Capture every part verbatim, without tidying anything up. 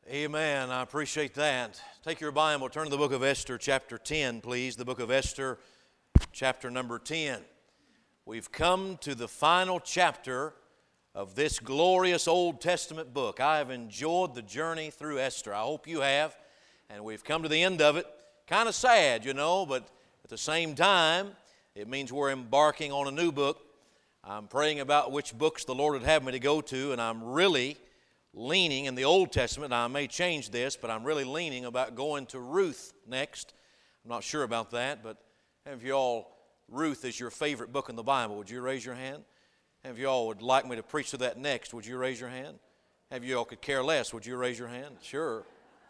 Amen. I appreciate that. Take your Bible, turn to the book of Esther, chapter ten, please. The book of Esther, chapter number ten. We've come to the final chapter of this glorious Old Testament book. I have enjoyed the journey through Esther. I hope you have. And we've come to the end of it. Kind of sad, you know, but at the same time, it means we're embarking on a new book. I'm praying about which books the Lord would have me to go to, and I'm really leaning in the Old Testament. Now, I may change this, but I'm really leaning about going to Ruth next. I'm not sure about that, but have you all, Ruth is your favorite book in the Bible. Would you raise your hand? Have you all would like me to preach to that next? Would you raise your hand? Have you all could care less? Would you raise your hand? Sure.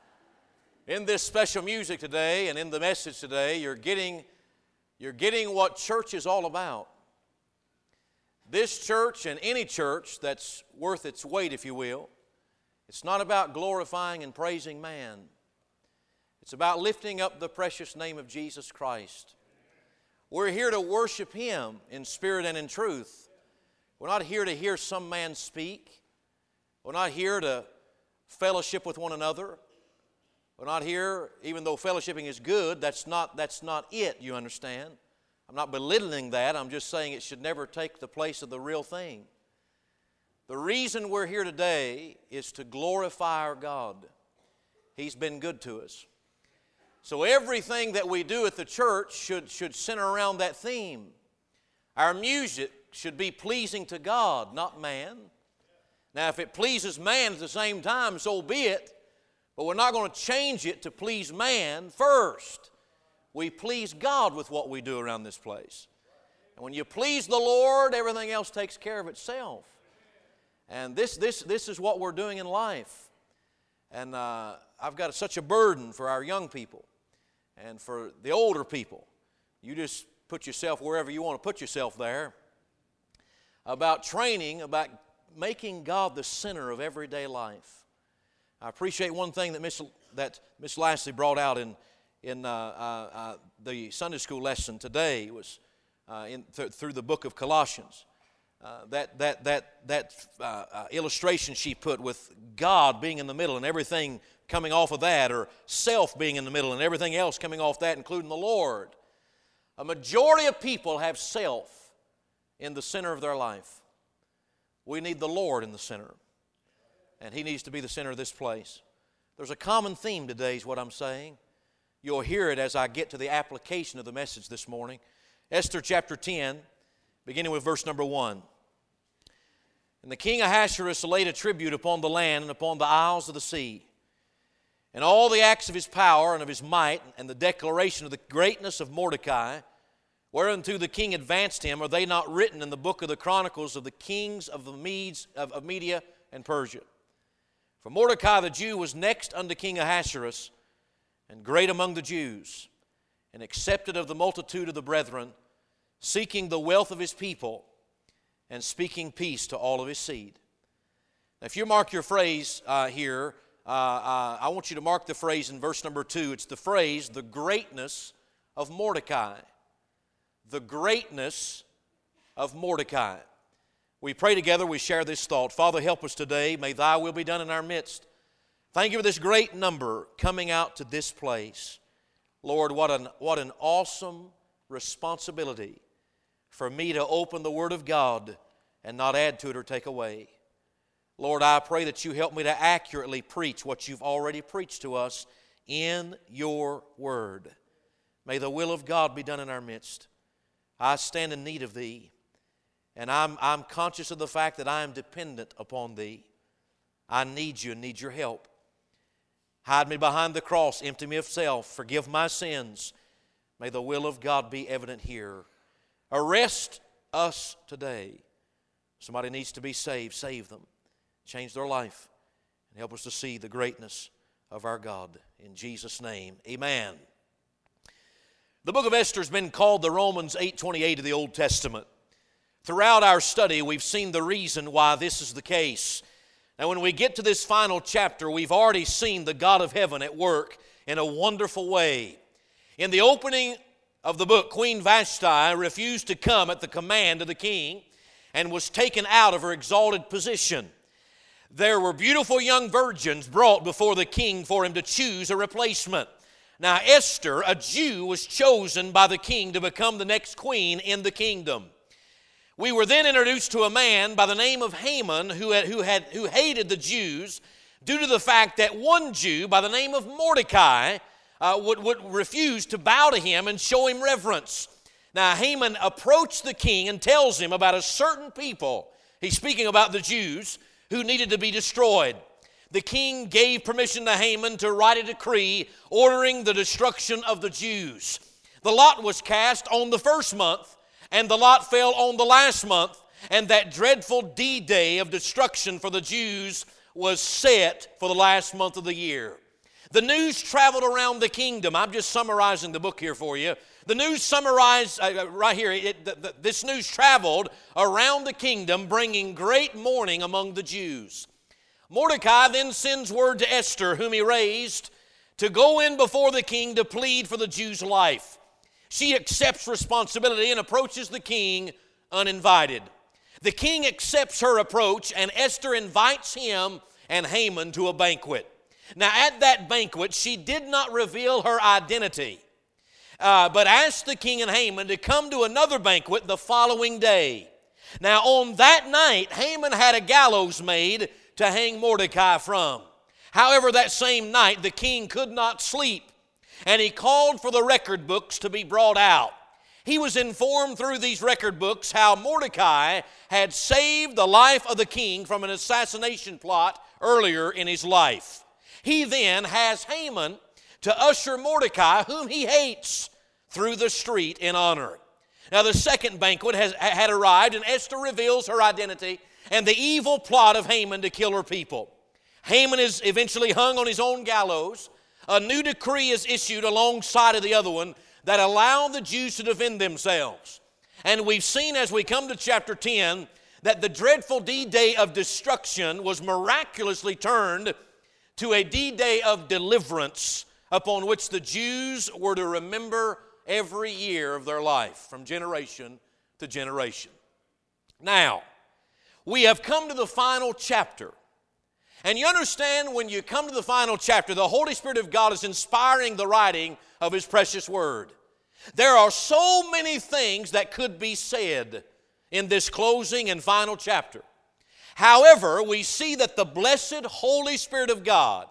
In this special music today and in the message today, you're getting, you're getting what church is all about. This church and any church that's worth its weight, if you will, it's not about glorifying and praising man. It's about lifting up the precious name of Jesus Christ. We're here to worship Him in spirit and in truth. We're not here to hear some man speak. We're not here to fellowship with one another. We're not here, even though fellowshipping is good, that's not, that's not it, you understand. I'm not belittling that. I'm just saying it should never take the place of the real thing. The reason we're here today is to glorify our God. He's been good to us. So everything that we do at the church should, should center around that theme. Our music should be pleasing to God, not man. Now, if it pleases man at the same time, so be it. But we're not going to change it to please man first. We please God with what we do around this place. And when you please the Lord, everything else takes care of itself. And this, this, this is what we're doing in life. And uh, I've got such a burden for our young people and for the older people. You just put yourself wherever you want to put yourself there. About training, about making God the center of everyday life. I appreciate one thing that Miss that Miss Lashley brought out in in uh, uh, uh, the Sunday school lesson today was uh, in th- through the book of Colossians. Uh, that that that that uh, uh, illustration she put with God being in the middle and everything coming off of that, or self being in the middle and everything else coming off that, including the Lord. A majority of people have self in the center of their life. We need the Lord in the center, and He needs to be the center of this place. There's a common theme today is what I'm saying. You'll hear it as I get to the application of the message this morning. Esther chapter ten, beginning with verse number one. And the king Ahasuerus laid a tribute upon the land and upon the isles of the sea, and all the acts of his power and of his might, and the declaration of the greatness of Mordecai, whereunto the king advanced him, are they not written in the book of the chronicles of the kings of the Medes of, of Media and Persia? For Mordecai the Jew was next unto King Ahasuerus, and great among the Jews, and accepted of the multitude of the brethren, seeking the wealth of his people, and speaking peace to all of his seed. Now, if you mark your phrase uh, here, uh, uh, I want you to mark the phrase in verse number two. It's the phrase, the greatness of Mordecai. The greatness of Mordecai. We pray together, we share this thought. Father, help us today. May Thy will be done in our midst. Thank You for this great number coming out to this place. Lord, what an, what an awesome responsibility for me to open the Word of God and not add to it or take away. Lord, I pray that You help me to accurately preach what You've already preached to us in Your Word. May the will of God be done in our midst. I stand in need of Thee, and I'm, I'm conscious of the fact that I am dependent upon Thee. I need You and need Your help. Hide me behind the cross, empty me of self, forgive my sins. May the will of God be evident here. Arrest us today. Somebody needs to be saved. Save them. Change their life. And help us to see the greatness of our God. In Jesus' name, amen. The book of Esther has been called the Romans eight twenty-eight of the Old Testament. Throughout our study, we've seen the reason why this is the case. Now, when we get to this final chapter, we've already seen the God of heaven at work in a wonderful way. In the opening of the book, Queen Vashti refused to come at the command of the king and was taken out of her exalted position. there were beautiful young virgins brought before the king for him to choose a replacement. Now Esther, a Jew, was chosen by the king to become the next queen in the kingdom. We were then introduced to a man by the name of Haman who had, who had who hated the Jews due to the fact that one Jew by the name of Mordecai uh, would, would refuse to bow to him and show him reverence. Now Haman approached the king and tells him about a certain people, he's speaking about the Jews, who needed to be destroyed. The king gave permission to Haman to write a decree ordering the destruction of the Jews. The lot was cast on the first month, and the lot fell on the last month, and that dreadful D-Day of destruction for the Jews was set for the last month of the year. The news traveled around the kingdom. I'm just summarizing the book here for you. The news summarized uh, right here, it, the, the, this news traveled around the kingdom, bringing great mourning among the Jews. Mordecai then sends word to Esther, whom he raised, to go in before the king to plead for the Jews' life. She accepts responsibility and approaches the king uninvited. The king accepts her approach, and Esther invites him and Haman to a banquet. Now, at that banquet, she did not reveal her identity, uh, but asked the king and Haman to come to another banquet the following day. Now, on that night, Haman had a gallows made to hang Mordecai from. However, that same night, the king could not sleep, and he called for the record books to be brought out. He was informed through these record books how Mordecai had saved the life of the king from an assassination plot earlier in his life. He then has Haman to usher Mordecai, whom he hates, through the street in honor. Now, the second banquet has, had arrived, and Esther reveals her identity and the evil plot of Haman to kill her people. Haman is eventually hung on his own gallows. A new decree is issued alongside of the other one that allow the Jews to defend themselves. And we've seen as we come to chapter ten that the dreadful D-Day of destruction was miraculously turned to a D-Day of deliverance upon which the Jews were to remember every year of their life from generation to generation. Now, we have come to the final chapter. And you understand when you come to the final chapter, the Holy Spirit of God is inspiring the writing of His precious Word. There are so many things that could be said in this closing and final chapter. However, we see that the blessed Holy Spirit of God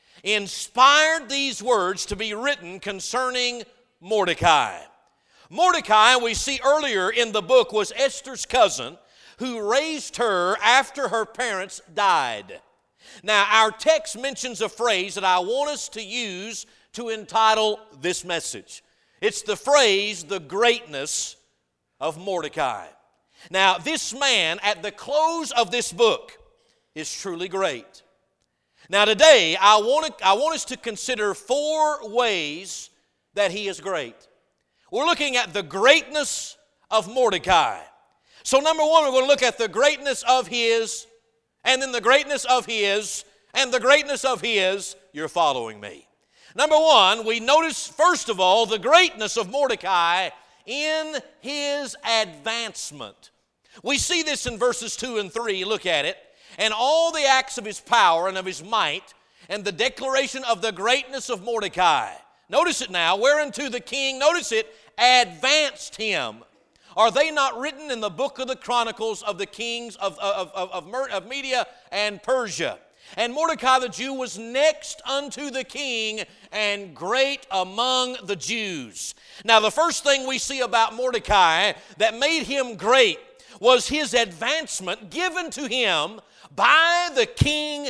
inspired these words to be written concerning Mordecai. Mordecai, we see earlier in the book, was Esther's cousin who raised her after her parents died. Now, our text mentions a phrase that I want us to use to entitle this message. It's the phrase, the greatness of Mordecai. Now, this man, at the close of this book, is truly great. Now, today, I want, to, I want us to consider four ways that he is great. We're looking at the greatness of Mordecai. So, number one, we're going to look at the greatness of his, and then the greatness of his, and the greatness of his. You're following me. Number one, we notice, first of all, the greatness of Mordecai in his advancement. We see this in verses two and three. Look at it. And all the acts of his power and of his might, and the declaration of the greatness of Mordecai. Notice it now, whereunto the king, notice it, advanced him. Are they not written in the book of the Chronicles of the kings of, of, of, of, of Media and Persia? And Mordecai the Jew was next unto the king and great among the Jews. Now, the first thing we see about Mordecai that made him great was his advancement given to him by the king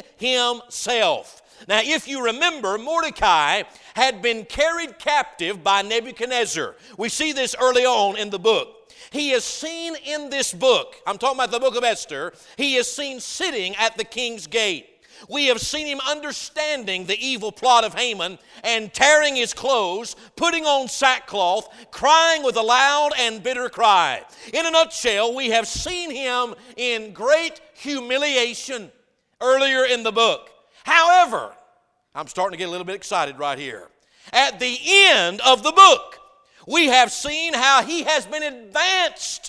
himself. Now, if you remember, Mordecai had been carried captive by Nebuchadnezzar. We see this early on in the book. He is seen in this book, I'm talking about the book of Esther, he is seen sitting at the king's gate. We have seen him understanding the evil plot of Haman and tearing his clothes, putting on sackcloth, crying with a loud and bitter cry. In a nutshell, we have seen him in great humiliation earlier in the book. However, I'm starting to get a little bit excited right here. At the end of the book, we have seen how he has been advanced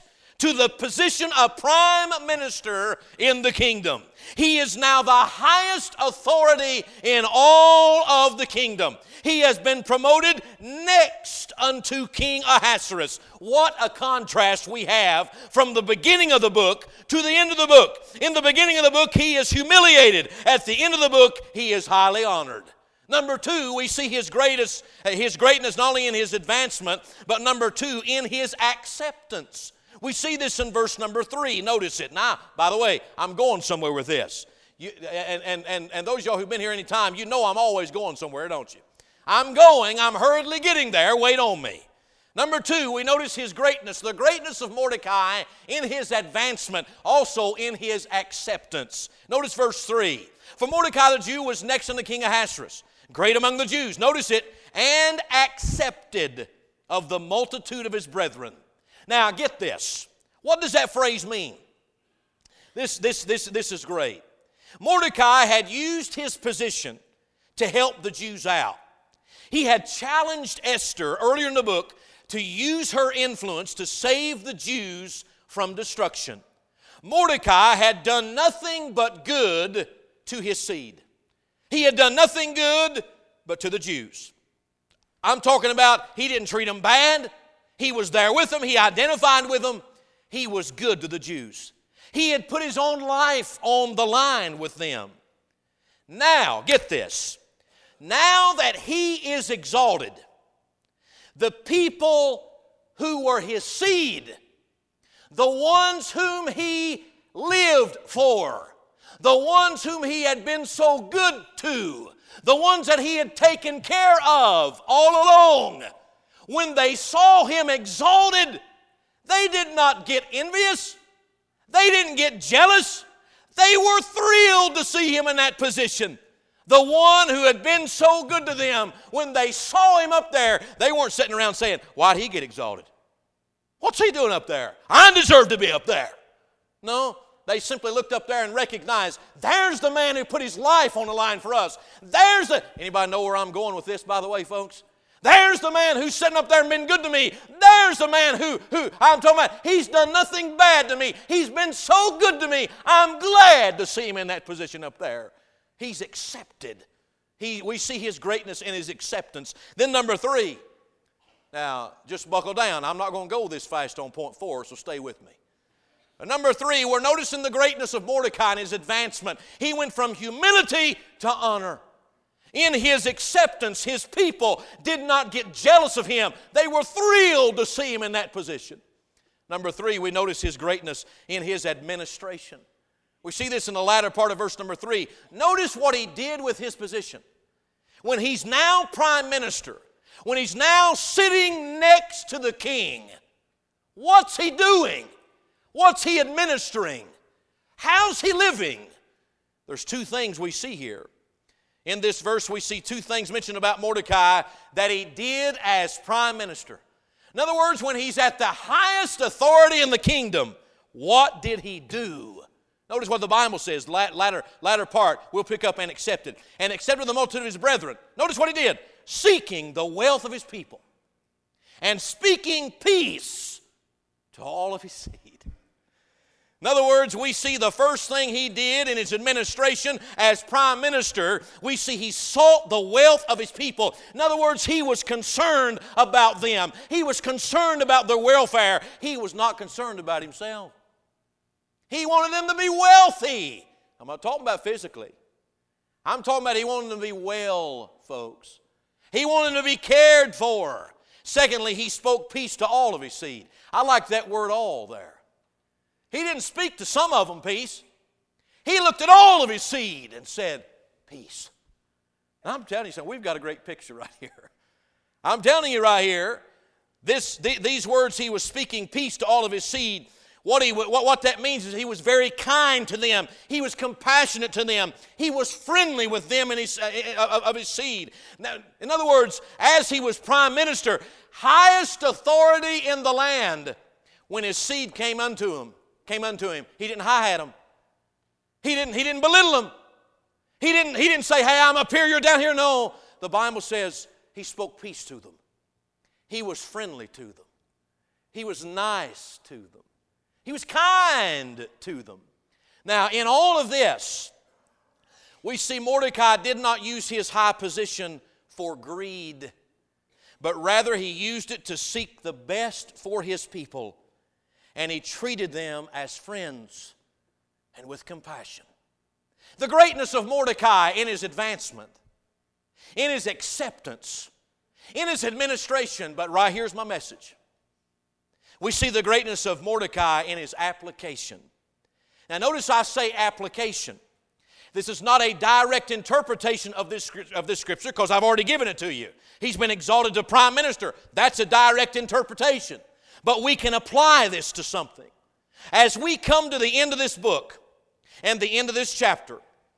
to the position of prime minister in the kingdom. He is now the highest authority in all of the kingdom. He has been promoted next unto King Ahasuerus. What a contrast we have from the beginning of the book to the end of the book. In the beginning of the book, he is humiliated. At the end of the book, he is highly honored. Number two, we see his greatest, his greatness not only in his advancement, but number two, in his acceptance. We see this in verse number three. Notice it. Now, by the way, I'm going somewhere with this. You, and, and, and, and those of y'all who've been here any time, you know I'm always going somewhere, don't you? I'm going, I'm hurriedly getting there, wait on me. Number two, we notice his greatness, the greatness of Mordecai in his advancement, also in his acceptance. Notice verse three. For Mordecai the Jew was next unto King Ahasuerus, great among the Jews, notice it, and accepted of the multitude of his brethren. Now get this. What does that phrase mean? This, this, this, this is great. Mordecai had used his position to help the Jews out. He had challenged Esther earlier in the book to use her influence to save the Jews from destruction. Mordecai had done nothing but good to his seed. He had done nothing good but to the Jews. I'm talking about he didn't treat them bad. He was there with them. He identified with them. He was good to the Jews. He had put his own life on the line with them. Now, get this. Now that he is exalted, the people who were his seed, the ones whom he lived for, the ones whom he had been so good to, the ones that he had taken care of all along, when they saw him exalted, they did not get envious. They didn't get jealous. They were thrilled to see him in that position. The one who had been so good to them, when they saw him up there, they weren't sitting around saying, why'd he get exalted? What's he doing up there? I deserve to be up there. No, they simply looked up there and recognized, there's the man who put his life on the line for us. There's the, anybody know where I'm going with this, by the way, folks? There's the man who's sitting up there and been good to me. There's the man who, who I'm talking about, he's done nothing bad to me. He's been so good to me. I'm glad to see him in that position up there. He's accepted. He, we see his greatness in his acceptance. Then number three. Now, just buckle down. I'm not going to go this fast on point four, so stay with me. Number three, we're noticing the greatness of Mordecai in his advancement. He went from humility to honor. In his acceptance, his people did not get jealous of him. They were thrilled to see him in that position. Number three, we notice his greatness in his administration. We see this in the latter part of verse number three. Notice what he did with his position. When he's now prime minister, when he's now sitting next to the king, what's he doing? What's he administering? How's he living? There's two things we see here. In this verse, we see two things mentioned about Mordecai that he did as prime minister. In other words, when he's at the highest authority in the kingdom, what did he do? Notice what the Bible says, latter, latter part, we'll pick up and accepted. And accepted the multitude of his brethren. Notice what he did. Seeking the wealth of his people. And speaking peace to all of his seed. In other words, we see the first thing he did in his administration as prime minister, we see he sought the wealth of his people. In other words, he was concerned about them. He was concerned about their welfare. He was not concerned about himself. He wanted them to be wealthy. I'm not talking about physically. I'm talking about he wanted them to be well, folks. He wanted them to be cared for. Secondly, he spoke peace to all of his seed. I like that word all there. He didn't speak to some of them peace. He looked at all of his seed and said, peace. And I'm telling you something, we've got a great picture right here. I'm telling you right here, this, th- these words, he was speaking peace to all of his seed. What, he, what, what that means is he was very kind to them. He was compassionate to them. He was friendly with them and his, uh, of his seed. Now, in other words, as he was prime minister, highest authority in the land, when his seed came unto him, came unto him, he didn't hi-hat them. He didn't, he didn't belittle them. He didn't, he didn't say, hey, I'm up here, you're down here. No, the Bible says he spoke peace to them. He was friendly to them. He was nice to them. He was kind to them. Now, in all of this, we see Mordecai did not use his high position for greed, but rather he used it to seek the best for his people, and he treated them as friends and with compassion. The greatness of Mordecai in his advancement, in his acceptance, in his administration, but right here's my message. We see the greatness of Mordecai in his application. Now notice I say application. This is not a direct interpretation of this, of this scripture because I've already given it to you. He's been exalted to prime minister. That's a direct interpretation. But we can apply this to something. As we come to the end of this book and the end of this chapter,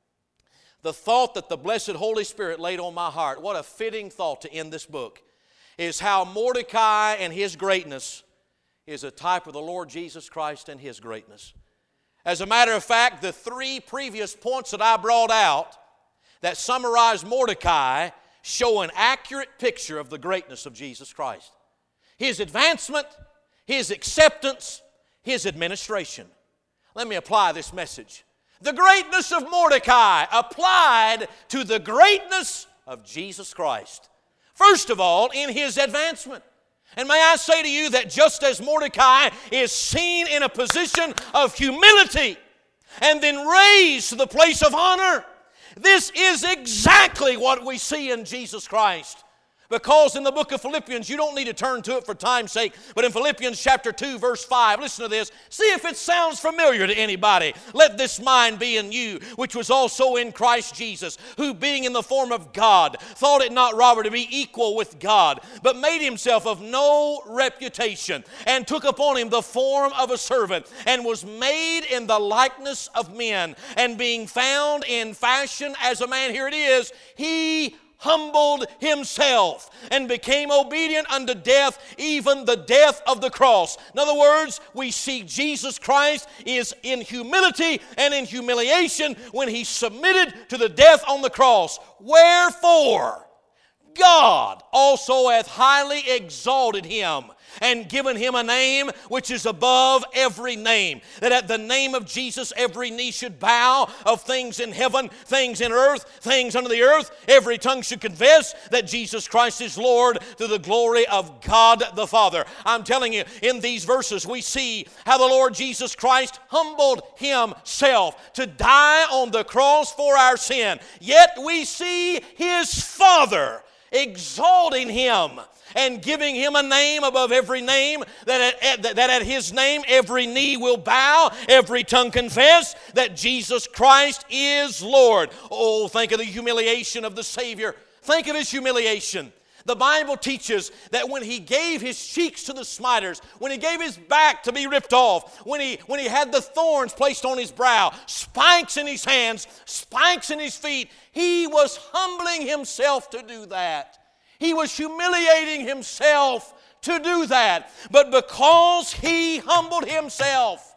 the thought that the blessed Holy Spirit laid on my heart, what a fitting thought to end this book, is how Mordecai and his greatness is a type of the Lord Jesus Christ and His greatness. As a matter of fact, the three previous points that I brought out that summarize Mordecai show an accurate picture of the greatness of Jesus Christ. His advancement, His acceptance, His administration. Let me apply this message. The greatness of Mordecai applied to the greatness of Jesus Christ. First of all, in his advancement. And may I say to you that just as Mordecai is seen in a position of humility and then raised to the place of honor, this is exactly what we see in Jesus Christ. Because in the book of Philippians, you don't need to turn to it for time's sake, but in Philippians chapter two, verse five, listen to this. See if it sounds familiar to anybody. Let this mind be in you, which was also in Christ Jesus, who being in the form of God, thought it not robbery to be equal with God, but made himself of no reputation, and took upon him the form of a servant, and was made in the likeness of men, and being found in fashion as a man, here it is, he humbled himself and became obedient unto death, even the death of the cross. In other words, we see Jesus Christ is in humility and in humiliation when He submitted to the death on the cross. Wherefore, God also hath highly exalted Him and given Him a name which is above every name, that at the name of Jesus every knee should bow, of things in heaven, things in earth, things under the earth. Every tongue should confess that Jesus Christ is Lord, to the glory of God the Father. I'm telling you, in these verses we see how the Lord Jesus Christ humbled Himself to die on the cross for our sin. Yet we see His Father exalting Him and giving Him a name above every name, that at, that at His name every knee will bow, every tongue confess that Jesus Christ is Lord. Oh, think of the humiliation of the Savior. Think of His humiliation. The Bible teaches that when He gave His cheeks to the smiters, when He gave His back to be ripped off, when He, when he had the thorns placed on His brow, spikes in His hands, spikes in His feet, He was humbling Himself to do that. He was humiliating Himself to do that. But because He humbled Himself,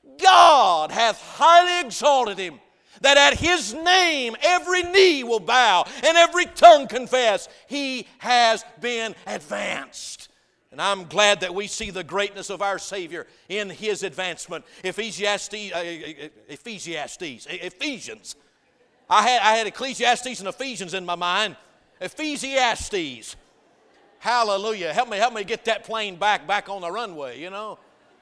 God hath highly exalted Him, that at His name every knee will bow and every tongue confess He has been advanced. And I'm glad that we see the greatness of our Savior in His advancement. Ecclesiastes, uh, Ecclesiastes, Ephesians. I had, I had Ecclesiastes and Ephesians in my mind. Ecclesiastes. Hallelujah. Help me, help me get that plane back, back on the runway, you know.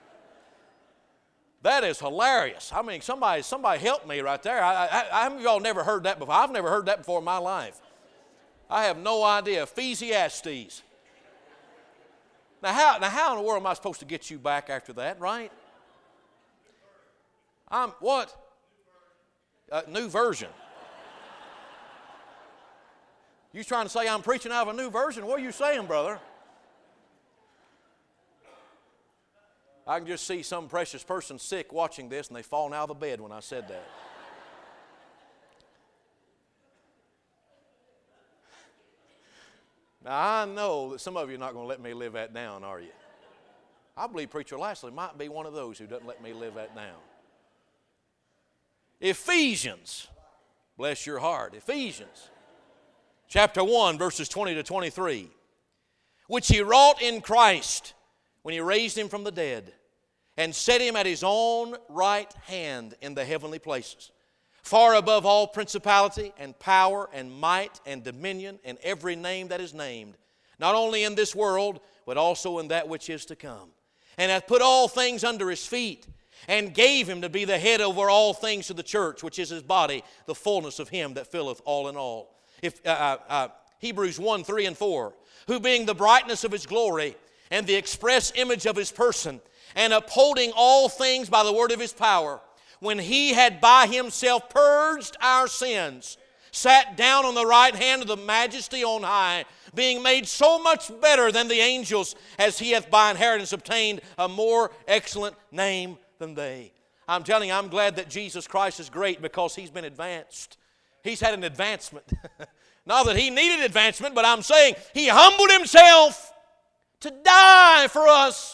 That is hilarious. I mean, somebody, somebody help me right there. I, I, I, how many of y'all never heard that before? I've never heard that before in my life. I have no idea. Ecclesiastes. Now how, now, how in the world am I supposed to get you back after that, right? I'm, what? Uh, new version. You trying to say I'm preaching out of a new version? What are you saying, brother? I can just see some precious person sick watching this and they falling out of the bed when I said that. Now, I know that some of you are not going to let me live that down, are you? I believe Preacher Lashley might be one of those who doesn't let me live that down. Ephesians. Bless your heart. Ephesians. Chapter one, verses twenty to twenty-three. Which He wrought in Christ when He raised Him from the dead, and set him at his own right hand in the heavenly places, far above all principality and power and might and dominion and every name that is named, not only in this world, but also in that which is to come. And hath put all things under his feet, and gave him to be the head over all things to the church, which is his body, the fullness of him that filleth all in all. If uh, uh, Hebrews one, three, and four, who being the brightness of his glory, and the express image of his person, and upholding all things by the word of his power, when he had by himself purged our sins, sat down on the right hand of the majesty on high, being made so much better than the angels, as he hath by inheritance obtained a more excellent name than they. I'm telling you, I'm glad that Jesus Christ is great because he's been advanced. He's had an advancement. Not that he needed advancement, but I'm saying he humbled himself to die for us.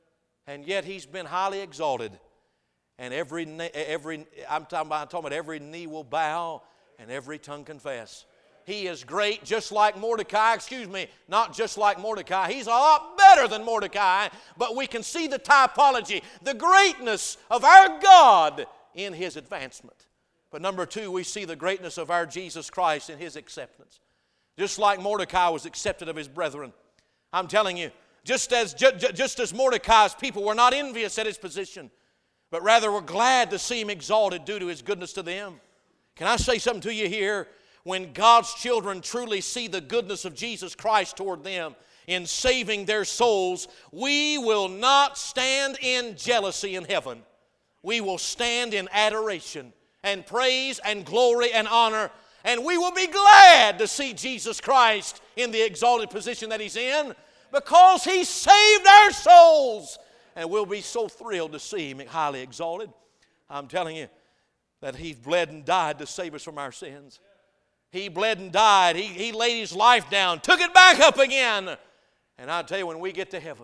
And yet he's been highly exalted. And every, every I'm talking about, I'm talking about every knee will bow and every tongue confess. He is great, just like Mordecai. Excuse me, not just like Mordecai. He's a lot better than Mordecai. But we can see the typology, the greatness of our God in his advancement. But number two, we see the greatness of our Jesus Christ in his acceptance. Just like Mordecai was accepted of his brethren. I'm telling you, just as, ju- just as Mordecai's people were not envious at his position, but rather were glad to see him exalted due to his goodness to them. Can I say something to you here? When God's children truly see the goodness of Jesus Christ toward them in saving their souls, we will not stand in jealousy in heaven. We will stand in adoration and praise and glory and honor, and we will be glad to see Jesus Christ in the exalted position that he's in because he saved our souls, and we'll be so thrilled to see him highly exalted. I'm telling you that he bled and died to save us from our sins. He bled and died. He, he laid his life down, took it back up again. And I'll tell you, when we get to heaven,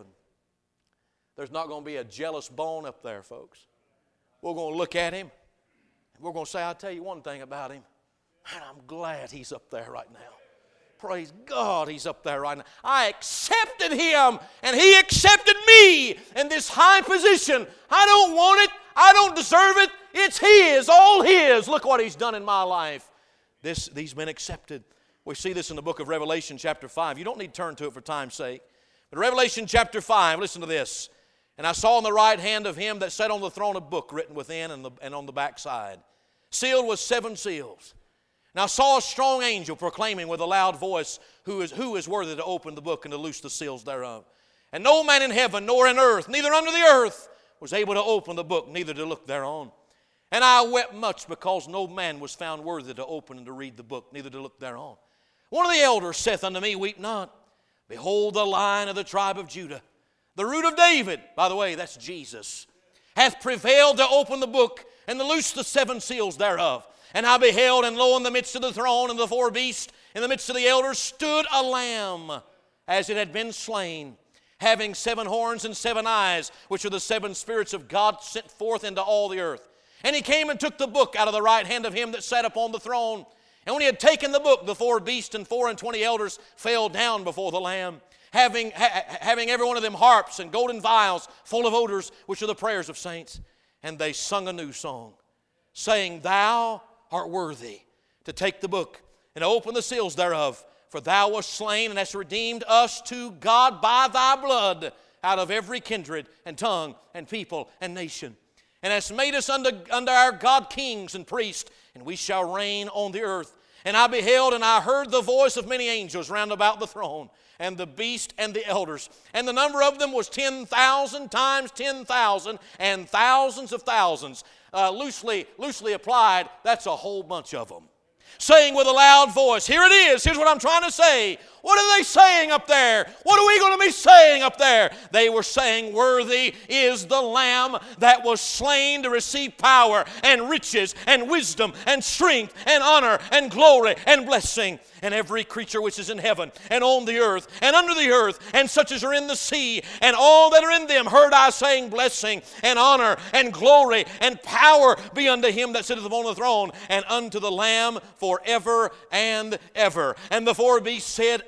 there's not going to be a jealous bone up there, folks. We're going to look at him, and we're going to say, I'll tell you one thing about him. Man, I'm glad he's up there right now. Praise God, he's up there right now. I accepted him, and he accepted me in this high position. I don't want it. I don't deserve it. It's his, all his. Look what he's done in my life. This, these men accepted. We see this in the book of Revelation chapter five. You don't need to turn to it for time's sake. But Revelation chapter five, listen to this. And I saw on the right hand of him that sat on the throne a book written within and, the, and on the backside, sealed with seven seals. And I saw a strong angel proclaiming with a loud voice, who is, who is worthy to open the book and to loose the seals thereof. And no man in heaven, nor in earth, neither under the earth, was able to open the book, neither to look thereon. And I wept much because no man was found worthy to open and to read the book, neither to look thereon. One of the elders saith unto me, weep not. Behold, the Lion of the tribe of Judah, the root of David, by the way, that's Jesus, hath prevailed to open the book and to loose the seven seals thereof. And I beheld, and lo, in the midst of the throne and the four beasts, in the midst of the elders, stood a lamb, as it had been slain, having seven horns and seven eyes, which are the seven spirits of God sent forth into all the earth. And he came and took the book out of the right hand of him that sat upon the throne. And when he had taken the book, the four beasts and four and twenty elders fell down before the Lamb, having, ha- having every one of them harps and golden vials full of odors, which are the prayers of saints. And they sung a new song, saying, Thou art worthy to take the book and open the seals thereof, for thou wast slain and hast redeemed us to God by thy blood out of every kindred and tongue and people and nation. And hast made us unto, unto our God kings and priests, and we shall reign on the earth. And I beheld, and I heard the voice of many angels round about the throne, and the beast and the elders. And the number of them was ten thousand times ten thousand, and thousands of thousands. Uh, loosely, loosely applied, that's a whole bunch of them. Saying with a loud voice, here it is, here's what I'm trying to say. What are they saying up there? What are we going to be saying up there? They were saying, worthy is the Lamb that was slain to receive power and riches and wisdom and strength and honor and glory and blessing. And every creature which is in heaven and on the earth and under the earth and such as are in the sea and all that are in them heard I saying, blessing and honor and glory and power be unto him that sitteth upon the throne and unto the Lamb forever and ever. And the four beasts said,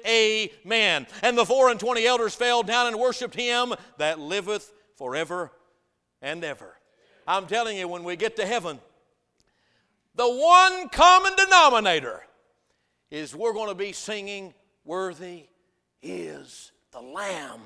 Amen. And the four and twenty elders fell down and worshipped him that liveth forever and ever. I'm telling you, when we get to heaven, the one common denominator is we're going to be singing, "Worthy is the Lamb."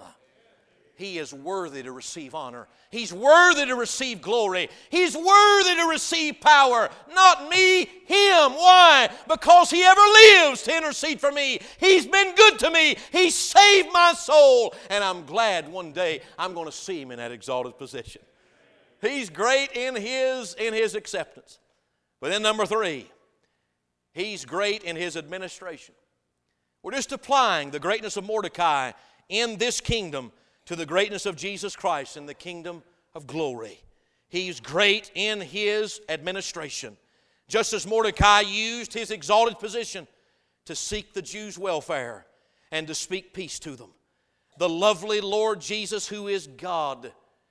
He is worthy to receive honor. He's worthy to receive glory. He's worthy to receive power. Not me, Him. Why? Because He ever lives to intercede for me. He's been good to me. He saved my soul. And I'm glad one day I'm going to see Him in that exalted position. He's great in His, in His acceptance. But then number three, He's great in His administration. We're just applying the greatness of Mordecai in this kingdom to the greatness of Jesus Christ in the kingdom of glory. He's great in His administration. Just as Mordecai used his exalted position to seek the Jews' welfare and to speak peace to them, the lovely Lord Jesus, who is God,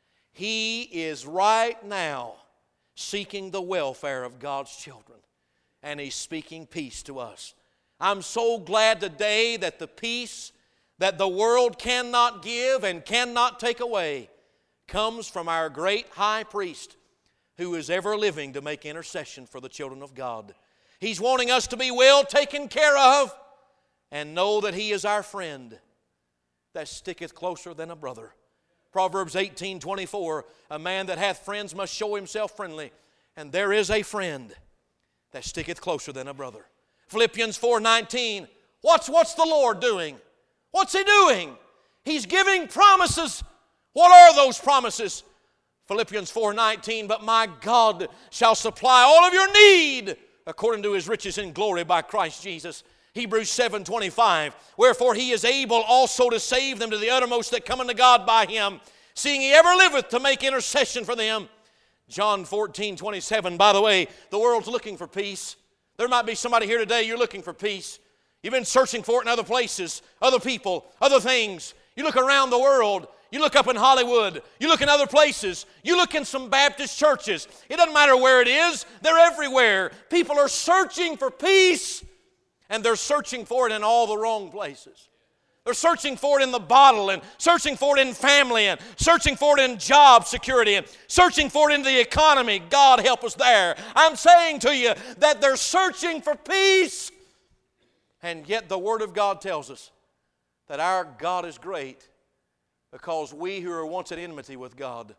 He is right now seeking the welfare of God's children, and He's speaking peace to us. I'm so glad today that the peace that the world cannot give and cannot take away comes from our great high priest who is ever living to make intercession for the children of God. He's wanting us to be well taken care of and know that He is our friend that sticketh closer than a brother. Proverbs eighteen twenty-four, a man that hath friends must show himself friendly, and there is a friend that sticketh closer than a brother. Philippians four nineteen, what's, what's the Lord doing? What's He doing? He's giving promises. What are those promises? Philippians four nineteen, but my God shall supply all of your need according to His riches in glory by Christ Jesus. Hebrews seven twenty-five, wherefore He is able also to save them to the uttermost that come unto God by Him, seeing He ever liveth to make intercession for them. John fourteen twenty-seven, by the way, the world's looking for peace. There might be somebody here today, you're looking for peace. You've been searching for it in other places, other people, other things. You look around the world. You look up in Hollywood. You look in other places. You look in some Baptist churches. It doesn't matter where it is. They're everywhere. People are searching for peace, and they're searching for it in all the wrong places. They're searching for it in the bottle, and searching for it in family, and searching for it in job security, and searching for it in the economy. God help us there. I'm saying to you that they're searching for peace. And yet the Word of God tells us that our God is great because we who were once at enmity with God,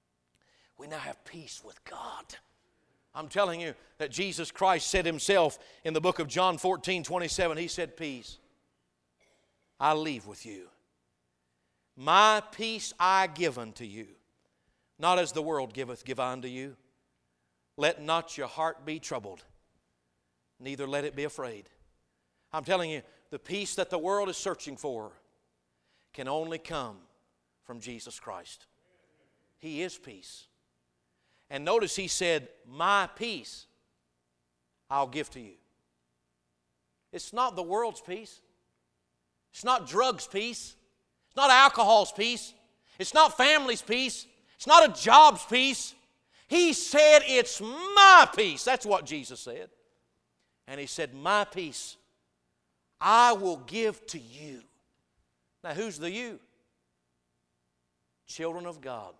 we now have peace with God. I'm telling you that Jesus Christ said Himself in the book of John fourteen twenty-seven, He said, peace I leave with you. My peace I give unto you. Not as the world giveth, give I unto you. Let not your heart be troubled, neither let it be afraid. I'm telling you, the peace that the world is searching for can only come from Jesus Christ. He is peace. And notice He said, my peace I'll give to you. It's not the world's peace. It's not drugs' peace. It's not alcohol's peace. It's not family's peace. It's not a job's peace. He said, it's my peace. That's what Jesus said. And He said, my peace I will give to you. Now, who's the you? Children of God.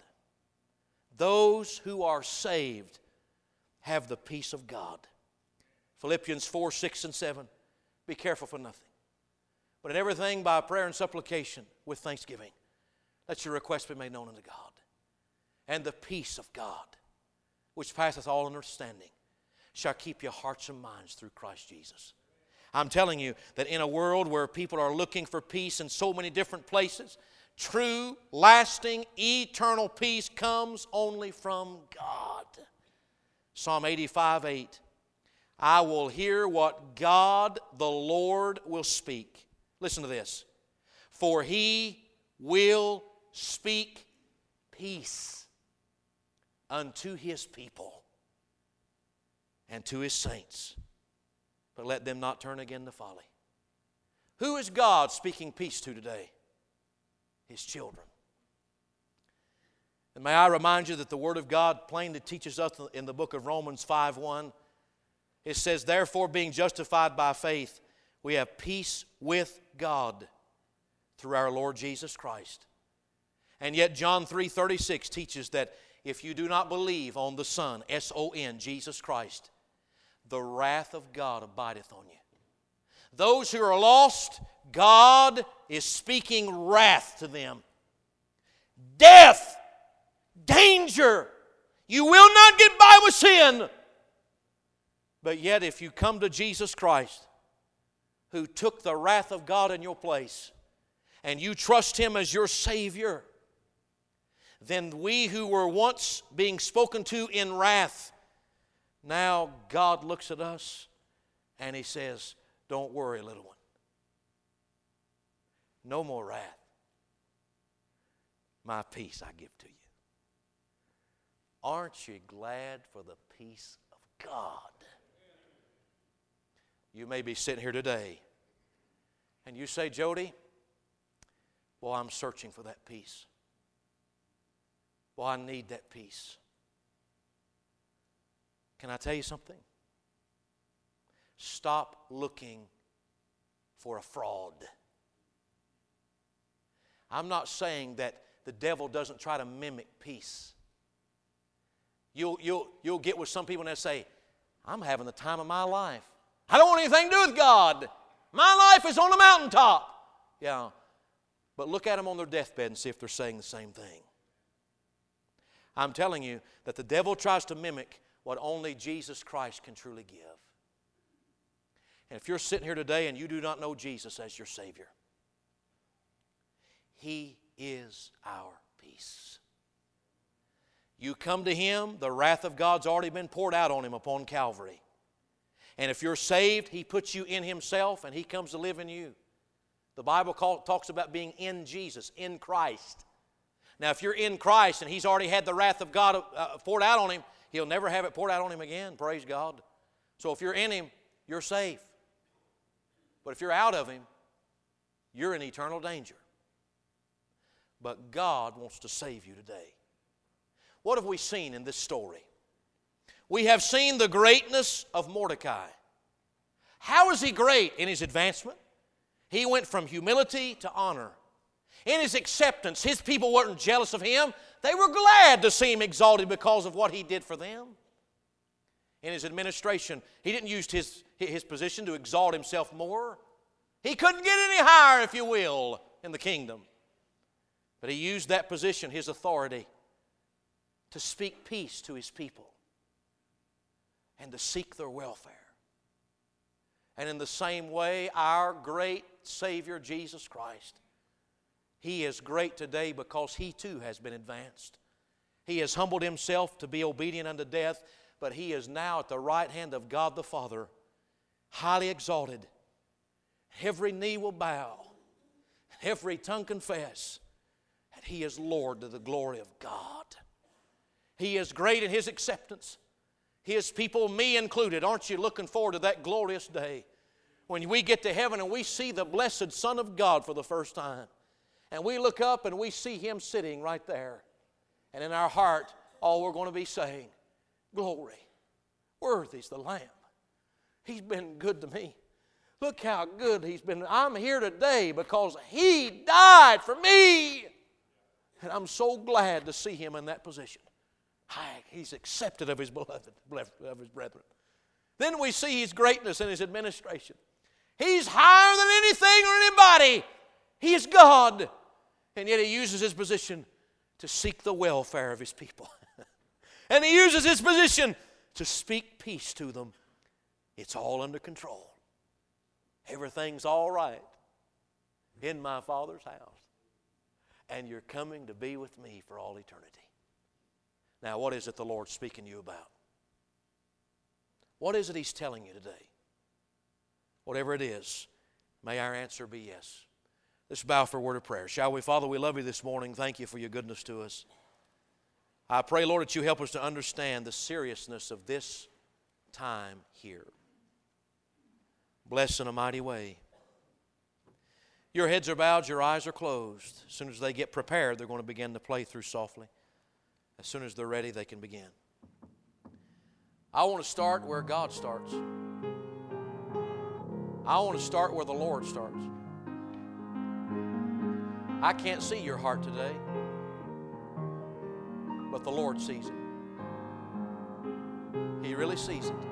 Those who are saved have the peace of God. Philippians four, six, and seven. Be careful for nothing, but in everything by prayer and supplication with thanksgiving, let your requests be made known unto God. And the peace of God, which passeth all understanding, shall keep your hearts and minds through Christ Jesus. I'm telling you that in a world where people are looking for peace in so many different places, true, lasting, eternal peace comes only from God. Psalm eighty-five, eight. I will hear what God the Lord will speak. Listen to this. For He will speak peace unto His people and to His saints. But let them not turn again to folly. Who is God speaking peace to today? His children. And may I remind you that the Word of God plainly teaches us in the book of Romans five one. It says, therefore, being justified by faith, we have peace with God through our Lord Jesus Christ. And yet John three thirty-six teaches that if you do not believe on the Son, S O N, Jesus Christ, the wrath of God abideth on you. Those who are lost, God is speaking wrath to them. Death, danger. You will not get by with sin. But yet if you come to Jesus Christ, who took the wrath of God in your place, and you trust Him as your Savior, then we who were once being spoken to in wrath, now God looks at us and He says, don't worry, little one. No more wrath. My peace I give to you. Aren't you glad for the peace of God? You may be sitting here today and you say, Jody, well, I'm searching for that peace. Well, I need that peace. Can I tell you something? Stop looking for a fraud. I'm not saying that the devil doesn't try to mimic peace. You'll, you'll, you'll get with some people and they'll say, I'm having the time of my life. I don't want anything to do with God. My life is on the mountaintop. Yeah, but look at them on their deathbed and see if they're saying the same thing. I'm telling you that the devil tries to mimic what only Jesus Christ can truly give. And if you're sitting here today and you do not know Jesus as your Savior, He is our peace. You come to Him, the wrath of God's already been poured out on Him upon Calvary. And if you're saved, He puts you in Himself and He comes to live in you. The Bible call, talks about being in Jesus, in Christ. Now, if you're in Christ and He's already had the wrath of God uh, poured out on Him, He'll never have it poured out on Him again. Praise God. So if you're in Him, you're safe. But if you're out of Him, you're in eternal danger. But God wants to save you today. What have we seen in this story? We have seen the greatness of Mordecai. How is he great? In his advancement. He went from humility to honor. In his acceptance, his people weren't jealous of him. They were glad to see him exalted because of what he did for them. In his administration, he didn't use his, his position to exalt himself more. He couldn't get any higher, if you will, in the kingdom. But he used that position, his authority, to speak peace to his people and to seek their welfare. And in the same way, our great Savior, Jesus Christ, He is great today because He too has been advanced. He has humbled Himself to be obedient unto death, but He is now at the right hand of God the Father, highly exalted. Every knee will bow, every tongue confess that He is Lord to the glory of God. He is great in His acceptance. His people, me included, aren't you looking forward to that glorious day when we get to heaven and we see the blessed Son of God for the first time? And we look up and we see Him sitting right there. And in our heart, all we're going to be saying, glory, worthy is the Lamb. He's been good to me. Look how good He's been. I'm here today because He died for me. And I'm so glad to see Him in that position. He's accepted of His beloved, of His brethren. Then we see His greatness in His administration. He's higher than anything or anybody. He is God. And yet He uses His position to seek the welfare of His people. And He uses His position to speak peace to them. It's all under control. Everything's all right in my Father's house. And you're coming to be with me for all eternity. Now, what is it the Lord's speaking to you about? What is it He's telling you today? Whatever it is, may our answer be yes. Let's bow for a word of prayer. Shall we? Father, we love You this morning. Thank You for Your goodness to us. I pray, Lord, that You help us to understand the seriousness of this time here. Bless in a mighty way. Your heads are bowed, your eyes are closed. As soon as they get prepared, they're going to begin to play through softly. As soon as they're ready, they can begin. I want to start where God starts. I want to start where the Lord starts. I can't see your heart today. but the Lord sees it. He really sees it.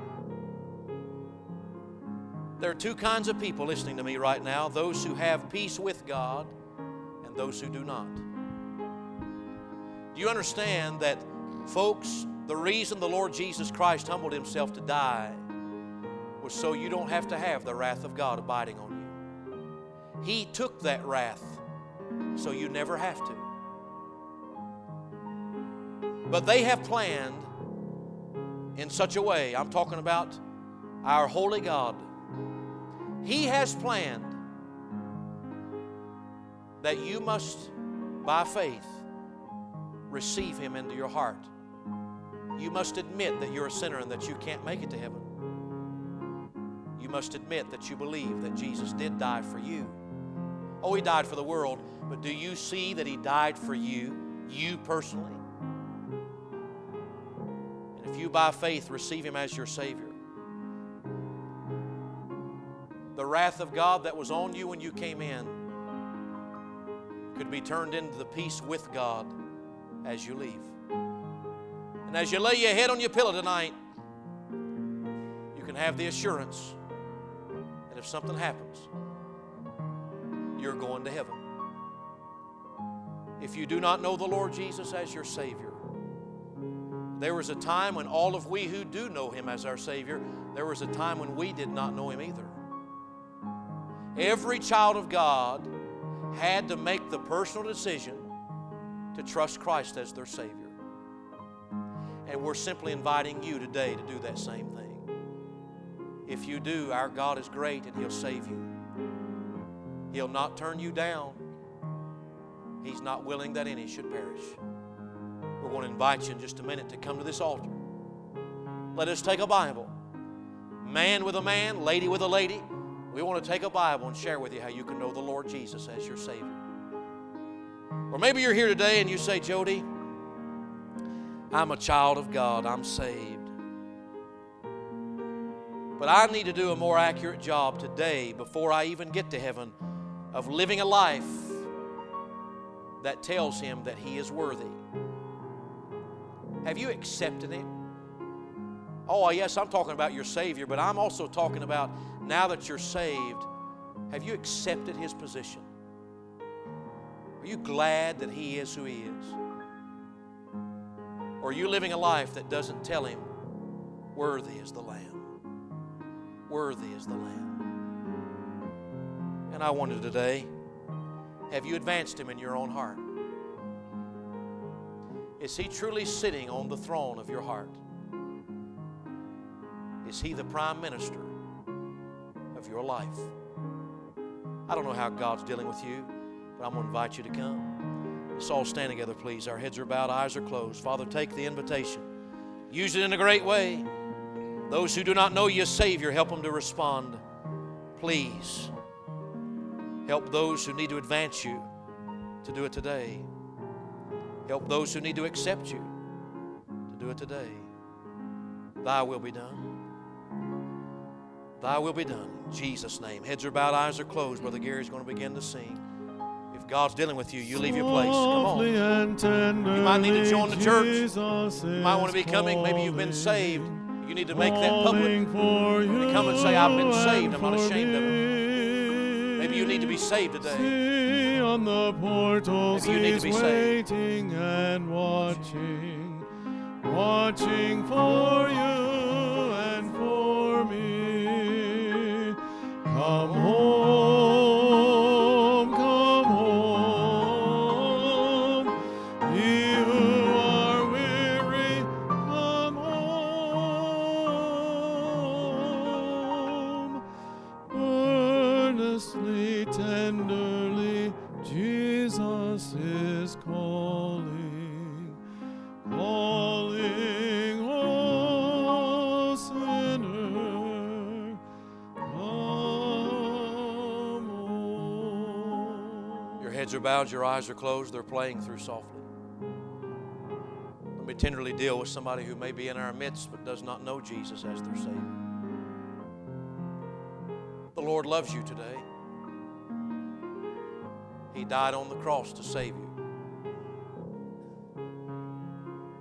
There are two kinds of people listening to me right now, those who have peace with God and those who do not. Do you understand that, folks, the reason the Lord Jesus Christ humbled Himself to die was so you don't have to have the wrath of God abiding on you. He took that wrath so you never have to. But they have planned in such a way, I'm talking about our holy God, He has planned that you must, by faith, receive Him into your heart. You must admit that you're a sinner and that you can't make it to heaven. You must admit that you believe that Jesus did die for you. Oh, He died for the world, but do you see that He died for you, you personally? And if you by faith receive Him as your Savior, the wrath of God that was on you when you came in could be turned into the peace with God as you leave. And as you lay your head on your pillow tonight, you can have the assurance that if something happens, you're going to heaven. If you do not know the Lord Jesus as your Savior, there was a time when all of we who do know Him as our Savior, there was a time when we did not know Him either. Every child of God had to make the personal decision to trust Christ as their Savior. And we're simply inviting you today to do that same thing. If you do, our God is great and He'll save you. He'll not turn you down. He's not willing that any should perish. We're going to invite you in just a minute to come to this altar. Let us take a Bible. Man with a man, lady with a lady. We want to take a Bible and share with you how you can know the Lord Jesus as your Savior. Or maybe you're here today and you say, Jody, I'm a child of God. I'm saved. But I need to do a more accurate job today before I even get to heaven of living a life that tells Him that He is worthy. Have you accepted Him? Oh, yes, I'm talking about your Savior, but I'm also talking about now that you're saved, have you accepted His position? Are you glad that He is who He is? Or are you living a life that doesn't tell Him, worthy is the Lamb? Worthy is the Lamb. And I wonder today, have you advanced Him in your own heart? Is He truly sitting on the throne of your heart? Is He the prime minister of your life? I don't know how God's dealing with you, but I'm going to invite you to come. Let's all stand together, please. Our heads are bowed, eyes are closed. Father, take the invitation. Use it in a great way. Those who do not know you as Savior, help them to respond. Please help those who need to advance you to do it today. Help those who need to accept you to do it today. Thy will be done. Thy will be done. In Jesus' name. Heads are bowed, eyes are closed. Brother Gary's going to begin to sing. If God's dealing with you, you leave your place. Come on. You might need to join the church. You might want to be coming. Maybe you've been saved. You need to make that public. To come and say, I've been saved. I'm not ashamed of it. Maybe you need to be saved today. On the portals Maybe you need to be saved. waiting and watching, watching for you and for me. Come home, come home. Ye who are weary, come home. Earnestly, tenderly, Jesus is calling, calling, oh sinner, come home. Your heads are bowed, your eyes are closed. They're playing through softly. Let me tenderly deal with somebody who may be in our midst but does not know Jesus as their Savior. The Lord loves you today. He died on the cross to save you.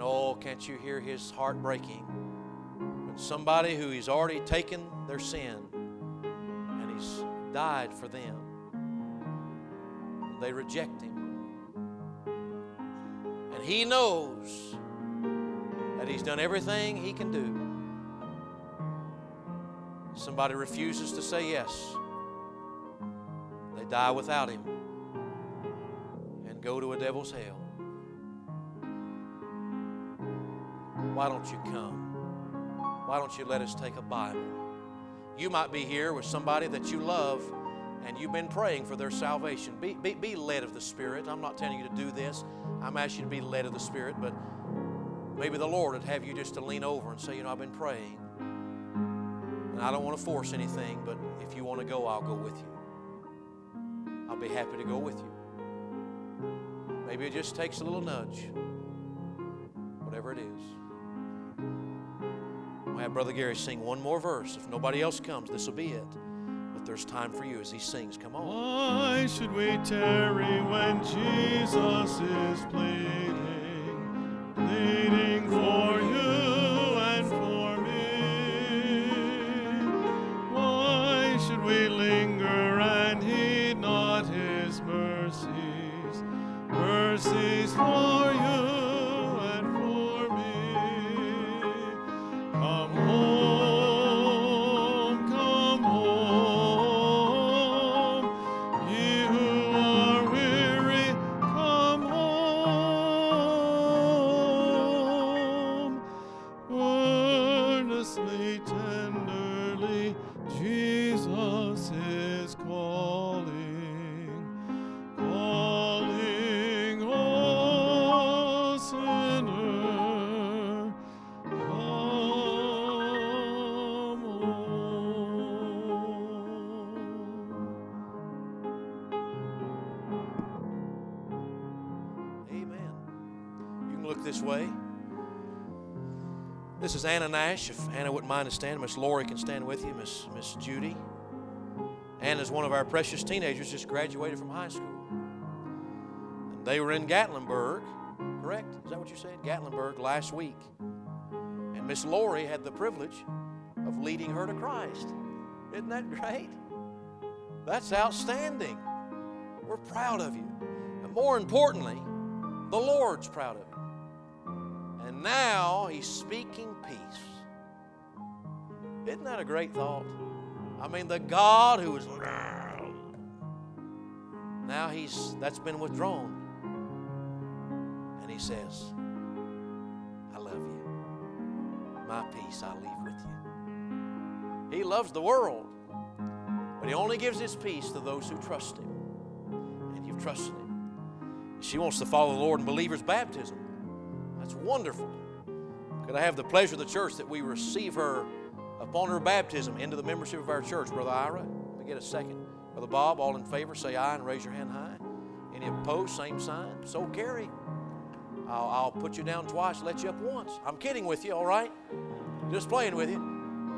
oh, can't you hear his heart breaking? When somebody who he's already taken their sin and he's died for them, they reject him. And he knows that he's done everything he can do. Somebody refuses to say yes. They die without him and go to a devil's hell. Why don't you come? Why don't you let us take a Bible? You might be here with somebody that you love and you've been praying for their salvation. Be, be, be led of the Spirit. I'm not telling you to do this. I'm asking you to be led of the Spirit, but maybe the Lord would have you just to lean over and say, you know, I've been praying. And I don't want to force anything, but if you want to go, I'll go with you. I'll be happy to go with you. Maybe it just takes a little nudge. Whatever it is. We'll have Brother Gary sing one more verse. If nobody else comes, this will be it. But there's time for you as he sings. Come on. Why should we tarry when Jesus is pleading, pleading for you and for me? Why should we linger and heed not his mercies, mercies for you and for me? Come home, come home, ye who are weary, come home. Earnestly, tenderly, Jesus is calling, calling, oh sinner, come home. Amen. You can look this way. This is Anna Nash. If Anna wouldn't mind to stand, Miss Lori can stand with you, Miss Miss Judy. Anna's one of our precious teenagers, just graduated from high school. And they were in Gatlinburg, correct? Is that what you said? Gatlinburg last week. And Miss Lori had the privilege of leading her to Christ. Isn't that great? That's outstanding. We're proud of you. And more importantly, the Lord's proud of you. And now he's speaking peace. Isn't that a great thought? I mean, the God who is now he's that's been withdrawn. And he says, I love you. My peace I leave with you. He loves the world, but he only gives his peace to those who trust him. And you've trusted him. She wants to follow the Lord in believer's baptism. That's wonderful. Could I have the pleasure of the church that we receive her upon her baptism into the membership of our church? Brother Ira, let me get a second. Brother Bob, all in favor, say aye and raise your hand high. Any opposed, same sign. So carry. I'll, I'll put you down twice, let you up once. I'm kidding with you, all right? Just playing with you.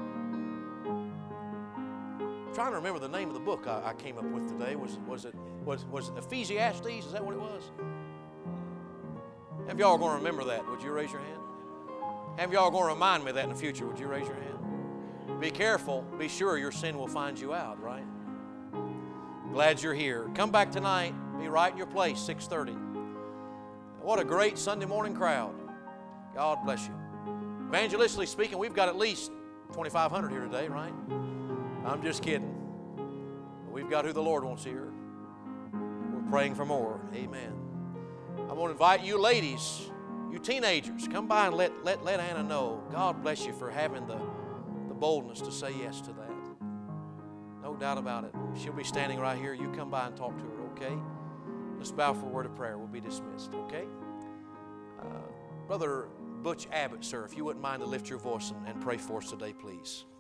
I'm trying to remember the name of the book I, I came up with today. Was, was, it, was, was it Ecclesiastes? Is that what it was? Have y'all going to remember that? Would you raise your hand? Have y'all going to remind me of that in the future? Would you raise your hand? Be careful. Be sure your sin will find you out, right? Glad you're here. Come back tonight. Be right in your place, six thirty. What a great Sunday morning crowd. God bless you. Evangelistically speaking, we've got at least twenty-five hundred here today, right? I'm just kidding. We've got who the Lord wants here. We're praying for more. Amen. I want to invite you ladies, you teenagers, come by and let, let, let Anna know. God bless you for having the, the boldness to say yes to that. No doubt about it. She'll be standing right here. You come by and talk to her, okay? Let's bow for a word of prayer. We'll be dismissed, okay? Uh, Brother Butch Abbott, sir, if you wouldn't mind to lift your voice and, and pray for us today, please.